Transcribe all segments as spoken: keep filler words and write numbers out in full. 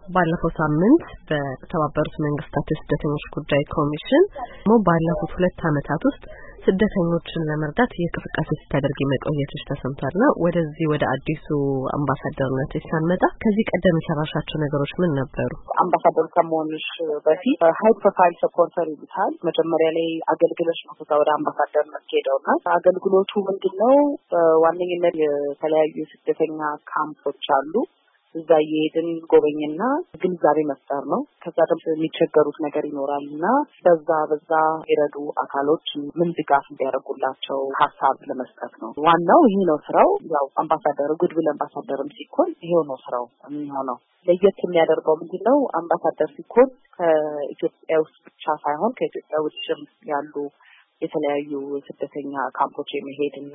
ባለፈው ሳምንት በተባበሩት መንግስታት የስደተኞች ጉዳይ ኮሚሽን ሞ ባለፉት ሁለት ዓመታት ውስጥ ስደተኞችን ለመርዳት የእንቅስቃሴ ስታደርግ መቆየትሽ ተሰምቷልና ወደዚህ ወደ አዲሱ አምባሳደርነት ሲመጣ ከዚህ ቀደም የሰራሻቸው ነገሮች ምን ነበሩ? አምባሳደር ከመሆንሽ በፊት ሃይ ፕሮፋይል ሰፖርተር ይሉታል። መጀመሪያ ላይ አገልግሎት ነው ወደ አምባሳደርነት ሄደውና አገልግሎቱ ምንድነው? ዋነኝነት የተለያዩ ስደተኛ ካምፖች አሉ። እዛ የሄድን ጎበኝና ግንዛቤ መፍጠር ነው። ከዛ ደግሞ የሚቸገሩት ነገር ይኖራልና በዛ በዛ የረዱ አካሎች ምን ድጋፍ እንዲያደርጉላቸው ሀሳብ ለመስጠት ነው። ዋናው ይሄ ነው ስራው። ያው አምባሳደር ጉድብል አምባሳደርም ሲኮን ይሄው ነው ስራው የሚሆነው። ለየት የሚያደርገው ምንድነው? አምባሳደር ሲኮን ከኢትዮጵያ ውስጥ ብቻ ሳይሆን ከኢትዮጵያ ውጭም ያሉ የተለያዩ ስደተኛ ካምፖች የሚሄድና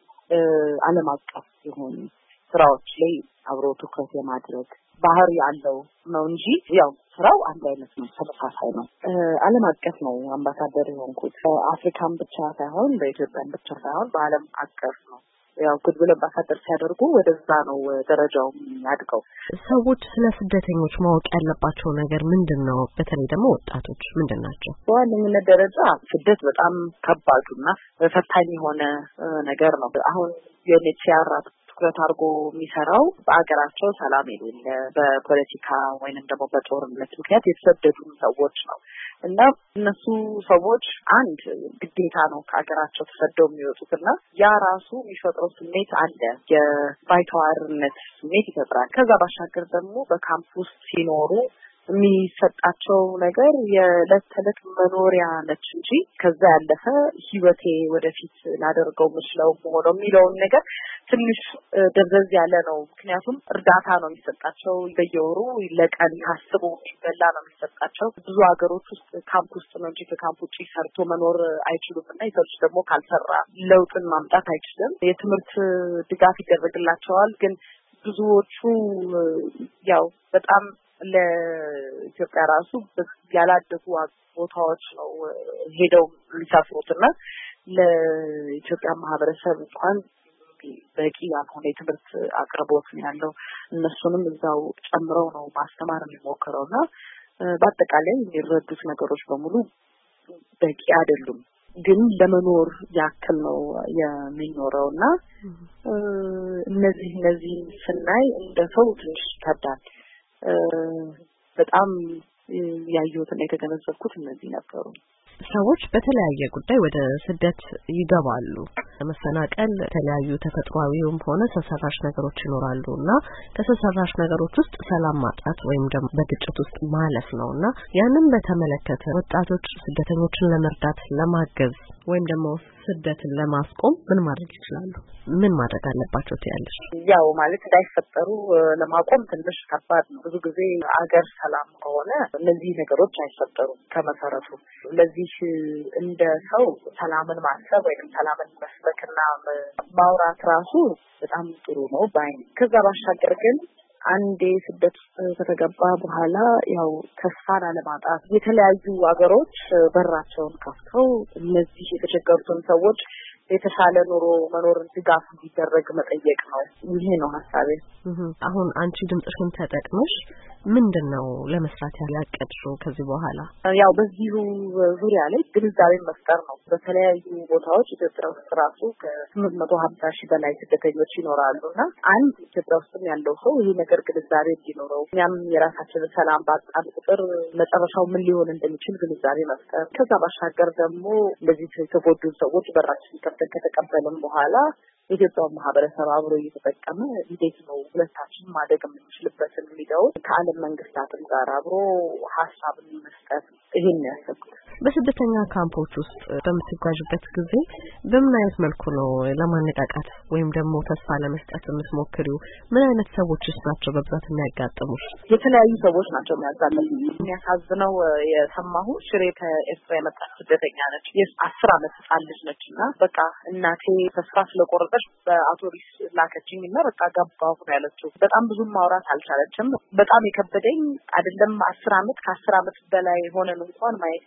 ዓለም አቀፍ የሆኑ ስራዎች ላይ አብሮ ትኩረት የማድረግ ባህሪ ያለው ነው እንጂ ያው ስራው አንድ አይነት ነው፣ ተመሳሳይ ነው። ዓለም አቀፍ ነው አምባሳደር የሆንኩት። አፍሪካን ብቻ ሳይሆን በኢትዮጵያን ብቻ ሳይሆን በዓለም አቀፍ ነው። ያው ጉድብል አምባሳደር ሲያደርጉ ወደዛ ነው ደረጃው የሚያድገው። ሰዎች ስለ ስደተኞች ማወቅ ያለባቸው ነገር ምንድነው? በተለይ ደግሞ ወጣቶች ምንድናቸው? በዋነኝነት ደረጃ ስደት በጣም ከባዱና ፈታኝ የሆነ ነገር ነው። አሁን የኔሲያራ ትኩረት አድርጎ የሚሰራው በአገራቸው ሰላም የሌለ በፖለቲካ ወይንም ደግሞ በጦርነት ምክንያት የተሰደዱ ሰዎች ነው እና እነሱ ሰዎች አንድ ግዴታ ነው ከአገራቸው ተሰደው የሚወጡትና ያ ራሱ የሚፈጥረው ስሜት አለ፣ የባይተዋርነት ስሜት ይፈጥራል። ከዛ ባሻገር ደግሞ በካምፕ ውስጥ ሲኖሩ የሚሰጣቸው ነገር የዕለት ተዕለት መኖሪያ ነች እንጂ ከዛ ያለፈ ህይወቴ ወደፊት ላደርገው ምችለው ሆኖ የሚለውን ነገር ትንሽ ደብዘዝ ያለ ነው። ምክንያቱም እርዳታ ነው የሚሰጣቸው፣ በየወሩ ለቀን ታስቦ የሚበላ ነው የሚሰጣቸው። ብዙ ሀገሮች ውስጥ ካምፕ ውስጥ ነው እንጂ ከካምፕ ውጪ ሰርቶ መኖር አይችሉም እና የሰዎች ደግሞ ካልሰራ ለውጥን ማምጣት አይችልም። የትምህርት ድጋፍ ይደረግላቸዋል፣ ግን ብዙዎቹ ያው በጣም ለኢትዮጵያ ራሱ ያላደጉ ቦታዎች ነው ሄደው ሊሳፍሩትና ለኢትዮጵያ ማህበረሰብ እንኳን በቂ ያልሆነ የትምህርት አቅርቦት ነው ያለው። እነሱንም እዛው ጨምረው ነው ማስተማር የሚሞክረውና በአጠቃላይ የሚረዱት ነገሮች በሙሉ በቂ አይደሉም፣ ግን ለመኖር ያክል ነው የሚኖረውና እነዚህ እነዚህ ስናይ እንደ ሰው ትንሽ ይከብዳል። በጣም ያየሁትና የተገነዘብኩት እነዚህ ነበሩ። ሰዎች በተለያየ ጉዳይ ወደ ስደት ይገባሉ። ለመሰናቀል የተለያዩ ተፈጥሯዊውም ሆነ ሰው ሰራሽ ነገሮች ይኖራሉና ከሰው ሰራሽ ነገሮች ውስጥ ሰላም ማጣት ወይም ደግሞ በግጭት ውስጥ ማለፍ ነውና ያንን በተመለከተ ወጣቶች ስደተኞችን ለመርዳት ለማገዝ ወይም ደግሞ ስደትን ለማስቆም ምን ማድረግ ይችላሉ? ምን ማድረግ አለባቸው ትያለሽ? ያው ማለት እንዳይፈጠሩ ለማቆም ትንሽ ከባድ ነው። ብዙ ጊዜ አገር ሰላም ከሆነ እነዚህ ነገሮች አይፈጠሩም ከመሰረቱ። ለዚህ እንደ ሰው ሰላምን ማሰብ ወይም ሰላምን መስበክና ማውራት ራሱ በጣም ጥሩ ነው ባይ። ከዛ ባሻገር ግን አንዴ ስደት ከተገባ በኋላ ያው ተስፋን አለማጣት፣ የተለያዩ ሀገሮች በራቸውን ከፍተው እነዚህ የተቸገሩትን ሰዎች የተሻለ ኑሮ መኖር ድጋፍ እንዲደረግ መጠየቅ ነው። ይሄ ነው ሐሳቤ። አሁን አንቺ ድምጽሽን ተጠቅመሽ ምንድነው ለመስራት ያቀድሽው ከዚህ በኋላ? ያው በዚሁ ዙሪያ ላይ ግንዛቤ መፍጠር ነው። በተለያዩ ቦታዎች ኢትዮጵያ ውስጥ ራሱ ከስምንት መቶ ሀምሳ ሺህ በላይ ስደተኞች ይኖራሉና አንድ ኢትዮጵያ ውስጥ ያለው ሰው ይሄ ነገር ግንዛቤ እንዲኖረው፣ እኛም የራሳችንን ሰላም ባጣን ቁጥር መጨረሻው ምን ሊሆን እንደሚችል ግንዛቤ መፍጠር። ከዛ ባሻገር ደግሞ እንደዚህ የተጎዱ ሰዎች በራችን ከፍተን ከተቀበልን በኋላ የኢትዮጵያ ማህበረሰብ አብሮ እየተጠቀመ እንዴት ነው ሁለታችን ማደግ የምንችልበትን ሊዳው ከዓለም መንግስታትም ጋር አብሮ ሀሳብን መስጠት ይሄን ያሰብኩት። በስደተኛ ካምፖች ውስጥ በምትጓዥበት ጊዜ በምን አይነት መልኩ ነው ለማነቃቃት ወይም ደግሞ ተስፋ ለመስጠት የምትሞክሪው? ምን አይነት ሰዎችስ ናቸው በብዛት የሚያጋጥሙሽ? የተለያዩ ሰዎች ናቸው የሚያጋጥሙኝ። የሚያሳዝነው የሰማሁ ሽሬ ከኤርትራ የመጣች ስደተኛ ነች። የአስር አመት ህጻን ልጅ ነችና በቃ እናቴ ተስፋ ስለቆረጠች በአውቶቡስ ላከችኝና በቃ ገባሁ ነው ያለችው። በጣም ብዙ ማውራት አልቻለችም። በጣም የከበደኝ አይደለም አስር አመት ከአስር አመት በላይ ሆነን እንኳን ማየት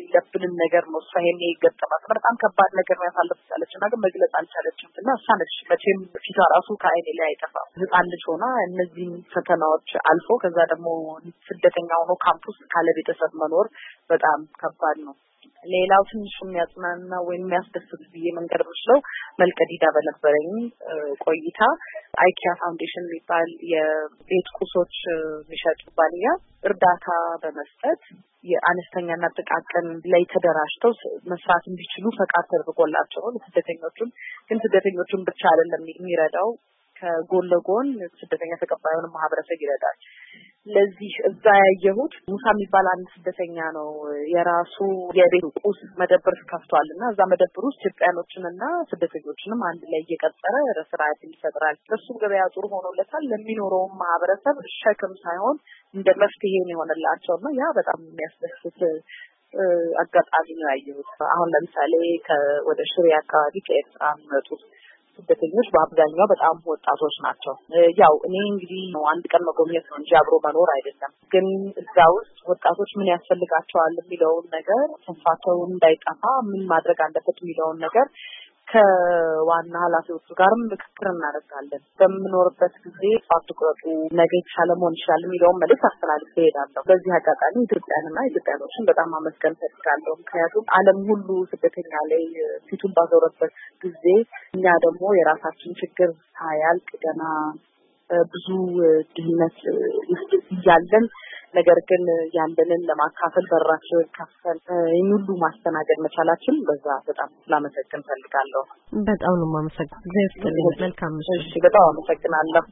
የሌለብንን ነገር ነው እሷ ይሄን ይገጠማት በጣም ከባድ ነገር ነው ያሳለፈች እና ግን መግለጽ አልቻለችም እና እሷ ነች መቼም ፊቷ ራሱ ከአይኔ ላይ አይጠፋም ህፃን ልጅ ሆና እነዚህ ፈተናዎች አልፎ ከዛ ደግሞ ስደተኛ ሆኖ ካምፕስ ካለ ቤተሰብ መኖር በጣም ከባድ ነው ሌላው ትንሽ የሚያጽናና ወይም የሚያስደስት ብዬ መንገር ብችለው መልከዲዳ በነበረኝ ቆይታ አይኪያ ፋውንዴሽን የሚባል የቤት ቁሶች የሚሸጥ ባልያ እርዳታ በመስጠት የአነስተኛና ጥቃቅን ላይ ተደራጅተው መስራት እንዲችሉ ፈቃድ ተደርጎላቸው ነው ስደተኞቹን ግን ስደተኞቹን ብቻ አይደለም የሚረዳው ከጎን ለጎን ስደተኛ ተቀባዩን ማህበረሰብ ይረዳል ለዚህ እዛ ያየሁት ሙሳ የሚባል አንድ ስደተኛ ነው የራሱ የቤት ቁስ መደብር ከፍቷልና እዛ መደብር ውስጥ ኢትዮጵያኖችንና ስደተኞችንም አንድ ላይ እየቀጠረ ስራ ይፈጥራል እሱ ገበያ ጥሩ ሆኖለታል ለሚኖረው ማህበረሰብ ሸክም ሳይሆን እንደ መፍትሄ ነው የሆነላቸውና ያ በጣም የሚያስደስት አጋጣሚ ነው ያየሁት አሁን ለምሳሌ ወደ ሽሬ አካባቢ ከኤርትራ መጡ ስደተኞች በአብዛኛው በጣም ወጣቶች ናቸው ያው እኔ እንግዲህ ነው አንድ ቀን መጎብኘት ነው እንጂ አብሮ መኖር አይደለም ግን እዛ ውስጥ ወጣቶች ምን ያስፈልጋቸዋል የሚለውን ነገር ተስፋቸው እንዳይጠፋ ምን ማድረግ አለበት የሚለውን ነገር ከዋና ኃላፊዎቹ ጋርም ምክክር እናደርጋለን በምኖርበት ጊዜ ፋትቆጡ ነገ ሰለሞን ይችላል የሚለውን መልእክት አስተላልፌ እሄዳለሁ በዚህ አጋጣሚ ኢትዮጵያንና ኢትዮጵያኖችን በጣም አመስገን ፈልጋለሁ ምክንያቱም ዓለም ሁሉ ስደተኛ ላይ ፊቱን ባዞረበት ጊዜ እኛ ደግሞ የራሳችን ችግር ሳያልቅ ገና ብዙ ድህነት ውስጥ ያለን ነገር ግን ያንደንን ለማካፈል በራችን ከፈል ይሁሉ ማስተናገድ መቻላችን በዛ በጣም ስላመሰግን ፈልጋለሁ በጣም ነው ማመሰግን እግዚአብሔር ይስጥልኝ መልካም እሺ በጣም አመሰግናለሁ